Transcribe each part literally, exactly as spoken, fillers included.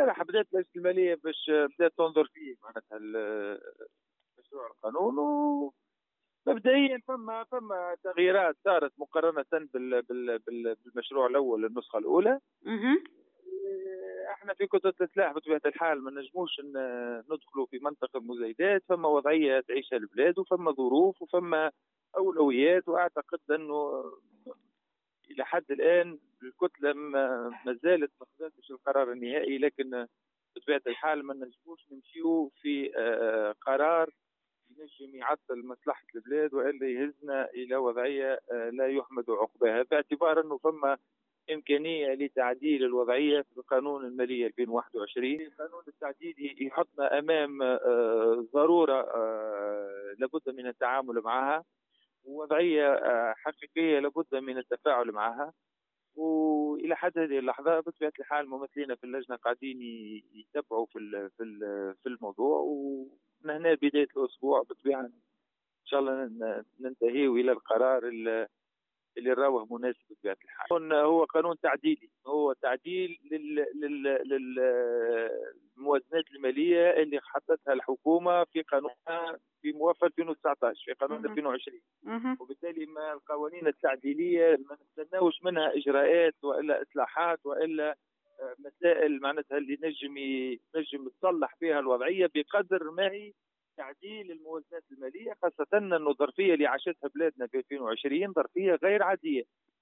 امبارح بدات لجنه الماليه باش بدات تنظر فيه معناتها ال- مشروع القانون. ومبدئيا فما فما تغييرات صارت مقارنه بال بال بال بالمشروع الاول النسخه الاولى. اها. احنا في كتله السلاح بطبيعه الحال ما نجموش ن- ندخلوا في منطقه المزايدات، فما وضعيه تعيشها البلاد وفما ظروف وفما اولويات، واعتقد انه الى حد الان الكتله ما ما زالت ما خذتش القرار النهائي، لكن بطبيعه الحال ما نجموش نمشيو في آه، قرار ينجم يعطل مصلحه البلاد والا يهزنا الى وضعيه آه، لا يحمد عقباها، باعتبار انه فما امكانيه لتعديل الوضعيه في القانون المالي ألفين وواحد وعشرين. القانون التعديلي يحطنا امام آه، ضروره آه، لابد من التعامل معها، ووضعيه آه، حقيقيه لابد من التفاعل معها. والى حد هذه اللحظه بطبيعه الحال ممثلين في اللجنه قاعدين يتبعوا في ال- في ال- في الموضوع، ومن هنا بدايه الاسبوع بالطبيعه ان شاء الله ن- ننتهي الى القرار ال- اللي راوه مناسب بطبيعه الحال. قانون- هو قانون تعديلي، هو تعديل لل- لل- للموازنات الماليه اللي حطتها الحكومه في قانونها في موافقه ألفين وتسعطاش في قانون اها. ألفين وعشرين. اها. وبالتالي ما القوانين التعديليه ما نستناوش منها اجراءات والا اصلاحات والا آه، مسائل معناتها اللي نجم ي- نجم تصلح فيها الوضعيه بقدر ما هي تعديل الموازنات الماليه، خاصه انه الظرفيه اللي عاشتها بلادنا في ألفين وعشرين ظرفيه غير عاديه،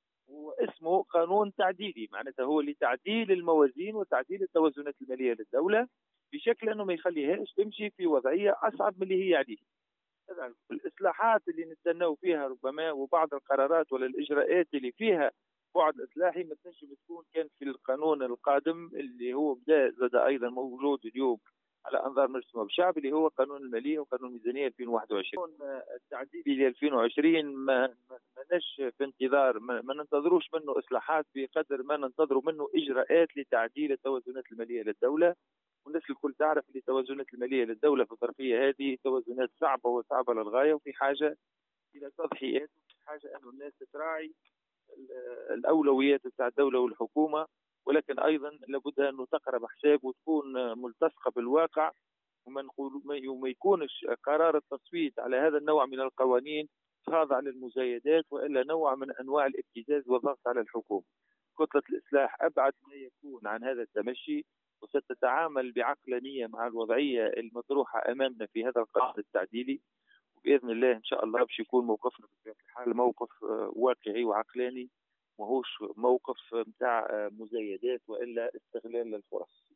واسمه قانون تعديلي معناتها هو لتعديل الموازين وتعديل التوازنات الماليه للدوله بشكل انه ما يخليهاش تمشي في وضعيه اصعب من اللي هي عليه. طبعاً الاصلاحات اللي نستناو فيها ربما وبعض القرارات ولا الاجراءات اللي فيها بعد اصلاحي ما تنجم تكون كان في القانون القادم اللي هو بدا زاد ايضا موجود اليوم على انظار مجلس النواب الشعبي، اللي هو قانون الماليه وقانون الميزانيه ألفين وواحد وعشرين. التعديل ل ألفين وعشرين ما ما- ماناش في انتظار، ما, ما ننتظروش منه اصلاحات بقدر ما ننتظروا منه اجراءات لتعديل التوازنات الماليه للدوله. والناس الكل تعرف ان التوازنات الماليه للدوله في الظرفيه هذه توازنات صعبه وصعبه للغايه، وفي حاجه الى تضحيات، وفي حاجه انه الناس تراعي ال- الاولويات بتاع الدوله والحكومه، ولكن ايضا لابد انه تقرا حساب وتكون ملتصقه بالواقع، وما نقول ما وما يكونش قرار التصويت على هذا النوع من القوانين خاضع للمزايدات والا نوع من انواع الابتزاز والضغط على الحكومه. كتله الاصلاح ابعد ما يكون عن هذا التمشي، وستتعامل بعقلانيه مع الوضعيه المطروحه امامنا في هذا القرار التعديلي، وباذن الله ان شاء الله باش يكون موقفنا بطبيعه الحال موقف آه، واقعي وعقلاني، ماهوش موقف نتاع مزايدات والا استغلال للفرص.